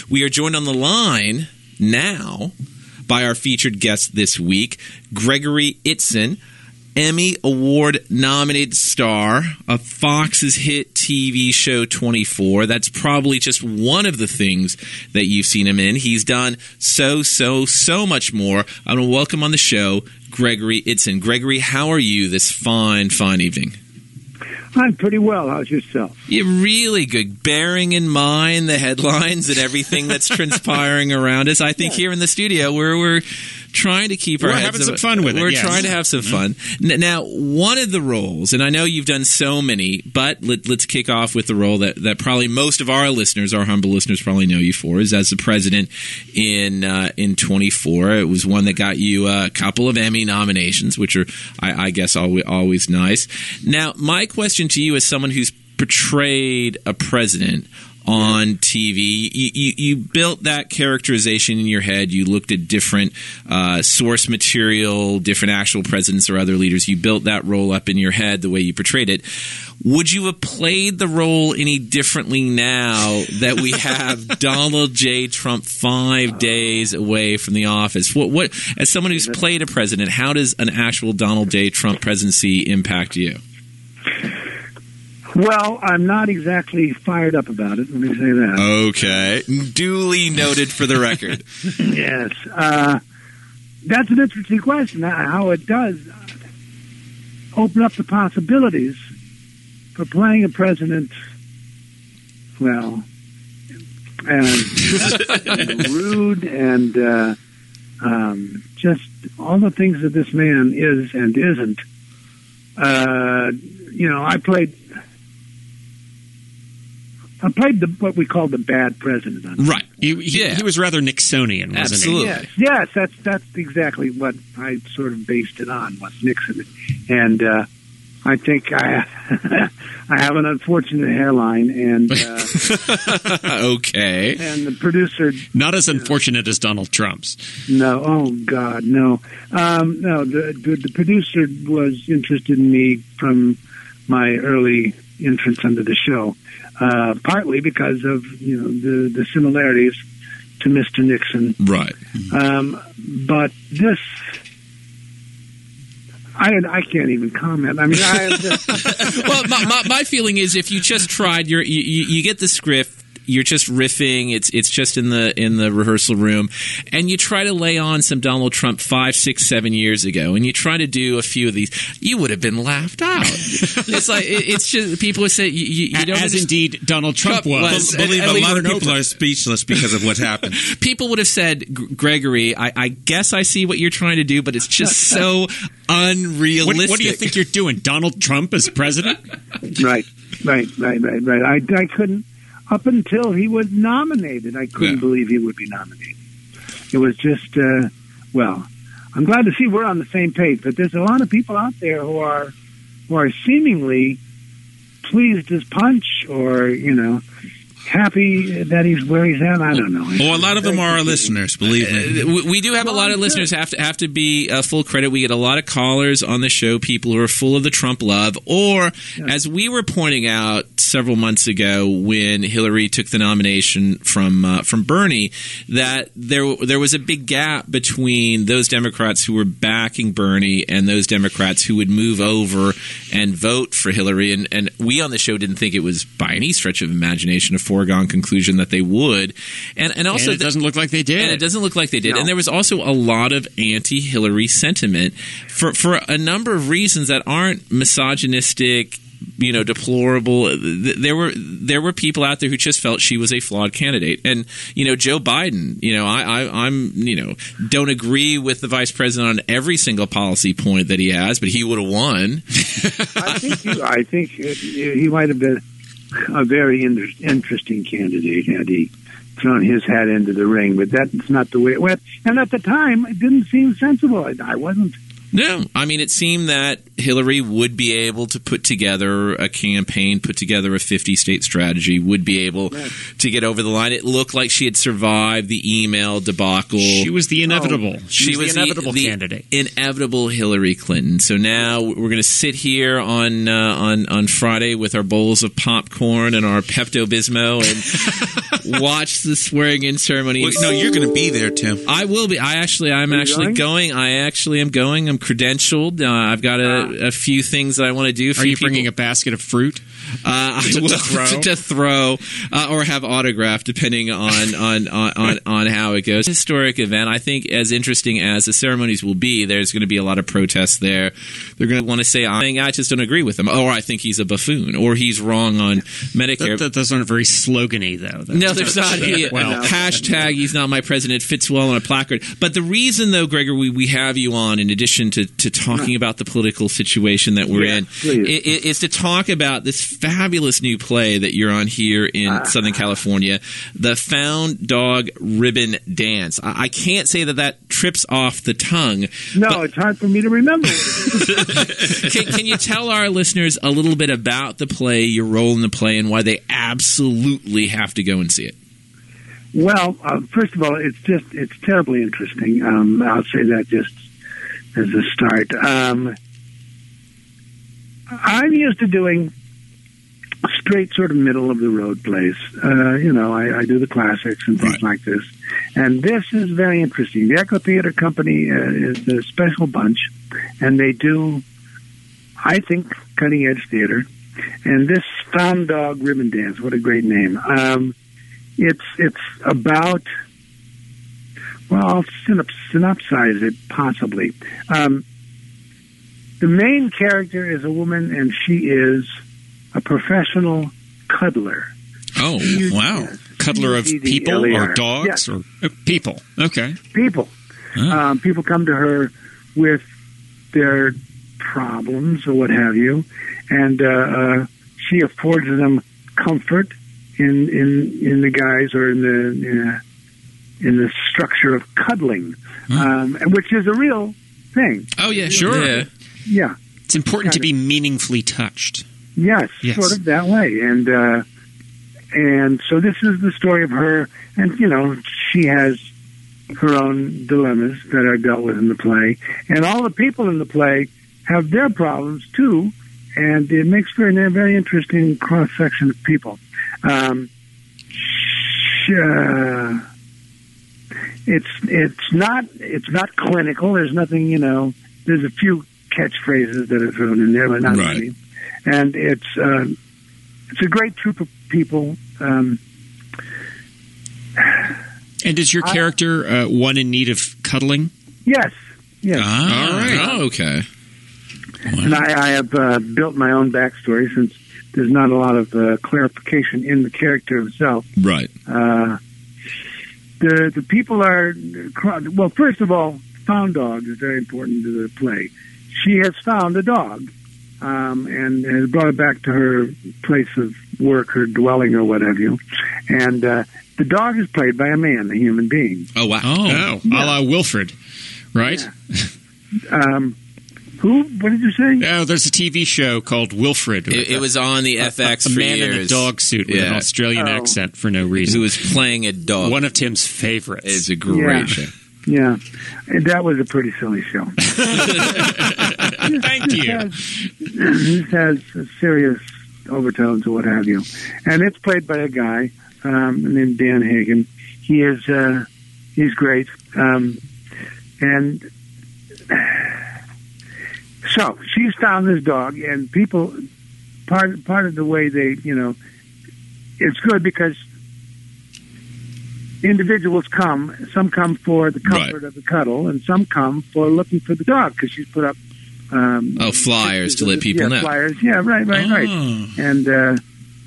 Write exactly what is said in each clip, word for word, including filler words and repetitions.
We are joined on the line now by our featured guest this week, Gregory Itzin, Emmy Award-nominated star of Fox's hit T V show twenty-four. That's probably just one of the things that you've seen him in. He's done so, so, so much more. I want to welcome on the show Gregory Itzin. Gregory, how are you this fine, fine evening? I'm pretty well. How's yourself? Yeah, really good. Bearing in mind the headlines and everything that's transpiring around us, I think yeah. here in the studio we're we're trying to keep we're our having heads some up. fun with it. We're yes. trying to have some fun. Mm-hmm. Now, one of the roles, and I know you've done so many, but let, let's kick off with the role that, that probably most of our listeners, our humble listeners, probably know you for, is as the president in uh, in twenty-four. It was one that got you a couple of Emmy nominations, which are, I, I guess, always, always nice. Now, my question to you, as someone who's portrayed a president on T V, you, you, you built that characterization in your head. You looked at different uh, source material, different actual presidents or other leaders. You built that role up in your head the way you portrayed it. Would you have played the role any differently now that we have Donald J. Trump five days away from the office? What, what, as someone who's played a president, how does an actual Donald J. Trump presidency impact you? Well, I'm not exactly fired up about it, let me say that. Okay. Duly noted for the record. Yes. Uh, that's an interesting question, how it does open up the possibilities for playing a president, well, and rude and uh, um, just all the things that this man is and isn't. Uh, you know, I played... I played the, what we call the bad president. On right. He, he, yeah. he was rather Nixonian, wasn't Absolutely. he? Yes, yes, that's that's exactly what I sort of based it on, was Nixon. And uh, I think I I have an unfortunate hairline, and uh, okay. And the producer, not as unfortunate uh, as Donald Trump's. No, oh God, no, um, no. The, the the producer was interested in me from my early entrance into the show. Uh, partly because of, you know, the, the similarities to Mister Nixon. Right. Um, but this, I I can't even comment. I mean, I just... well, my, my, my feeling is if you just tried, you're, you you get the script. You're just riffing. It's it's just in the in the rehearsal room, and you try to lay on some Donald Trump five, six, seven years ago, and you try to do a few of these. You would have been laughed out. It's like it, it's just people would say you, you, you don't. As indeed Donald Trump, Trump was. was. Believe and, a and lot of people over. are speechless because of what's happened. People would have said, Gregory, I, I guess I see what you're trying to do, but it's just so unrealistic. What, what do you think you're doing, Donald Trump as president? Right, right, right, right, right. I I couldn't. Up until he was nominated, I couldn't yeah. believe he would be nominated. It was just, uh, well, I'm glad to see we're on the same page, but there's a lot of people out there who are who are seemingly pleased as punch or, you know, happy that he's where he's at. I don't know. Well, a lot of them are our listeners, believe me. Uh, we, we do have a lot of listeners. Have to have to be uh, full credit. We get a lot of callers on the show, people who are full of the Trump love, or yeah. as we were pointing out several months ago when Hillary took the nomination from uh, from Bernie, that there there was a big gap between those Democrats who were backing Bernie and those Democrats who would move over and vote for Hillary. And, and we on the show didn't think it was by any stretch of imagination a foregone conclusion that they would. And, and also, and it doesn't look like they did. And it doesn't look like they did. No. And there was also a lot of anti-Hillary sentiment for for a number of reasons that aren't misogynistic, you know, deplorable. There were there were people out there who just felt she was a flawed candidate. And, you know, Joe Biden, you know, I, I, I'm, you know, don't agree with the vice president on every single policy point that he has, but he would have won. I think you, I think it, he might have been a very inter- interesting candidate had he thrown his hat into the ring, but that's not the way it went. And at the time, it didn't seem sensible. I, I wasn't. No, I mean, it seemed that Hillary would be able to put together a campaign, put together a fifty-state strategy, would be able Right. to get over the line. It looked like she had survived the email debacle. She was the inevitable. She, was, the inevitable the candidate. inevitable Hillary Clinton. So now we're going to sit here on uh, on on Friday with our bowls of popcorn and our Pepto Bismol and watch the swearing-in ceremony. Well, no, you're going to be there, Tim. I will be. I actually, I'm you actually going? going? I actually am going. I'm credentialed. Uh, I've got a, a few things that I want to do. For Are you people. bringing a basket of fruit? Uh, I To- to will throw? to, to throw uh, or have autographed, depending on on, on, on on how it goes. Historic event. I think as interesting as the ceremonies will be, there's going to be a lot of protests there. They're going to want to say, I just don't agree with him, or I think he's a buffoon, or he's wrong on Medicare. That, that, those aren't very slogany, though. That's No, there's not. He, well, hashtag he's not my president fits well on a placard. But the reason, though, Gregor, we, we have you on, in addition to, to talking about the political situation that we're Yeah, in, please. i- i- is to talk about this fabulous new play that you're on here in Ah. Southern California, the Found Dog Ribbon Dance. I, I can't say that that trips off the tongue. No, it's hard for me to remember. What it is. Can, can you tell our listeners a little bit about the play, your role in the play, and why they absolutely have to go and see it? Well, uh, first of all, it's just it's terribly interesting. Um, I'll say that just as a start. Um, I'm used to doing straight sort of middle of the road plays. Uh, you know, I, I do the classics and things Right. like this. And this is very interesting. The Echo Theater Company uh, is a special bunch, and they do, I think, cutting edge theater. And this Found Dog Ribbon Dance, what a great name. Um, it's it's about, well, I'll synop- synopsize it possibly. Um, the main character is a woman, and she is a professional cuddler. Oh, wow. cuddler of people or dogs Yes. or uh, people. Okay. People. Huh. Um, people come to her with their problems or what have you, and uh, uh, she affords them comfort in in in the guise or in the uh, in the structure of cuddling, um, which is a real thing. Oh yeah, sure. Yeah. Yeah. It's important to be meaningfully touched. Yes, Yes. sort of that way. And uh, and so this is the story of her, and you know she has her own dilemmas that are dealt with in the play, and all the people in the play have their problems too, and it makes for a very interesting cross section of people. Um, sh- uh, it's it's not it's not clinical. There's nothing, you know. There's a few catchphrases that are thrown in there, but not Right. many. And it's uh, it's a great troupe of people. Um, And is your I- character uh, one in need of cuddling? yes, yes. Ah, All right. Oh, okay. And I, I have uh, built my own backstory since there's not a lot of uh, clarification in the character himself. Right. Uh, the the people are well. First of all, found dog is very important to the play. She has found a dog um, and has brought it back to her place of work, her dwelling, or what have you. And uh, the dog is played by a man, a human being. Oh, wow. Oh, a la Wilfred, right? Um, who? What did you say? Oh, there's a T V show called Wilfred. It, it was on the F X a for man years. in a dog suit with an Yeah. Australian Oh. accent for no reason. Who was playing a dog. One of Tim's favorites. It's a great Yeah. show. Yeah, and that was a pretty silly show. Thank This you. has, this has serious overtones or what have you, and it's played by a guy um, named Dan Hagen. He is uh, he's great, um, and so she's found this dog, and people part part of the way they you know it's good because individuals come. Some come for the comfort Right. of the cuddle, and some come for looking for the dog because she's put up. Um, Oh, flyers to let people yeah, know. Flyers, yeah, right, right, right. Oh. And uh,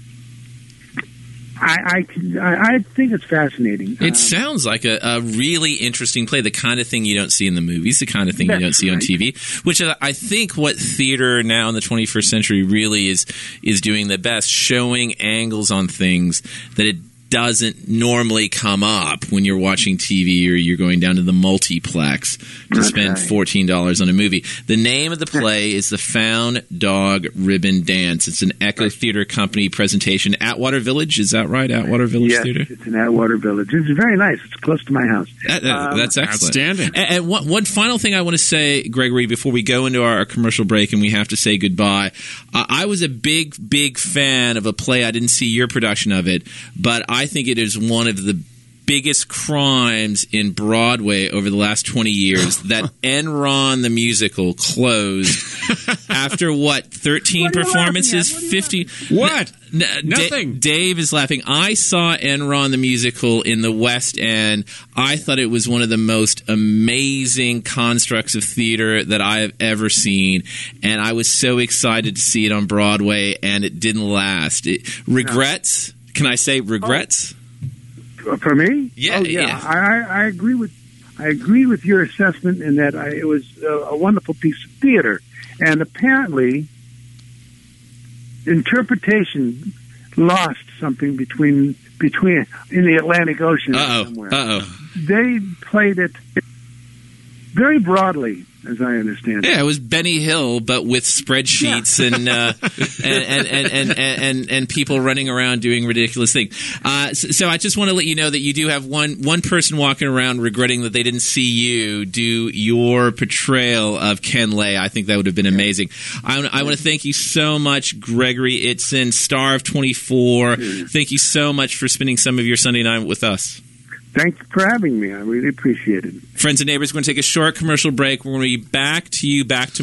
I, I, can- I, I think it's fascinating. It Um, sounds like a, a really interesting play, the kind of thing you don't see in the movies, the kind of thing you That's don't see on right. T V, which is, I think, what theater now in the twenty-first century really is is doing the best, showing angles on things that it doesn't normally come up when you're watching T V or you're going down to the multiplex to That's spend right. fourteen dollars on a movie. The name of the play is The Found Dog Ribbon Dance. It's an Echo Theater Company presentation. Atwater Village, is that right? Atwater Village Yes, Theater? it's in Atwater Village. It's very nice. It's close to my house. That- that- Um, that's excellent. Outstanding. And, and one, one final thing I want to say, Gregory, before we go into our, our commercial break and we have to say goodbye. Uh, I was a big, big fan of a play. I didn't see your production of it, but I think it is one of the biggest crimes in Broadway over the last twenty years that Enron the musical closed after what thirteen What are you laughing performances, at? What are you fifty. What? N- n- Nothing. Da- Dave is laughing. I saw Enron the musical in the West End. I thought it was one of the most amazing constructs of theater that I have ever seen, and I was so excited to see it on Broadway, and it didn't last. It, regrets? Can I say regrets? For me? Yeah, oh, yeah. yeah. I, I I agree with I agree with your assessment in that I, it was a, a wonderful piece of theater, and apparently interpretation lost something between between in the Atlantic Ocean Uh oh. somewhere. Uh oh. They played it very broadly, as I understand it. Yeah, it was Benny Hill, but with spreadsheets and, uh, and, and, and, and, and, and, and people running around doing ridiculous things. Uh, so, so I just want to let you know that you do have one one person walking around regretting that they didn't see you do your portrayal of Ken Lay. I think that would have been amazing. I, I want to thank you so much, Gregory Itzin, star of twenty-four. Thank you so much for spending some of your Sunday night with us. Thank you for having me. I really appreciate it. Friends and neighbors, we're going to take a short commercial break. We're going to be back to you back to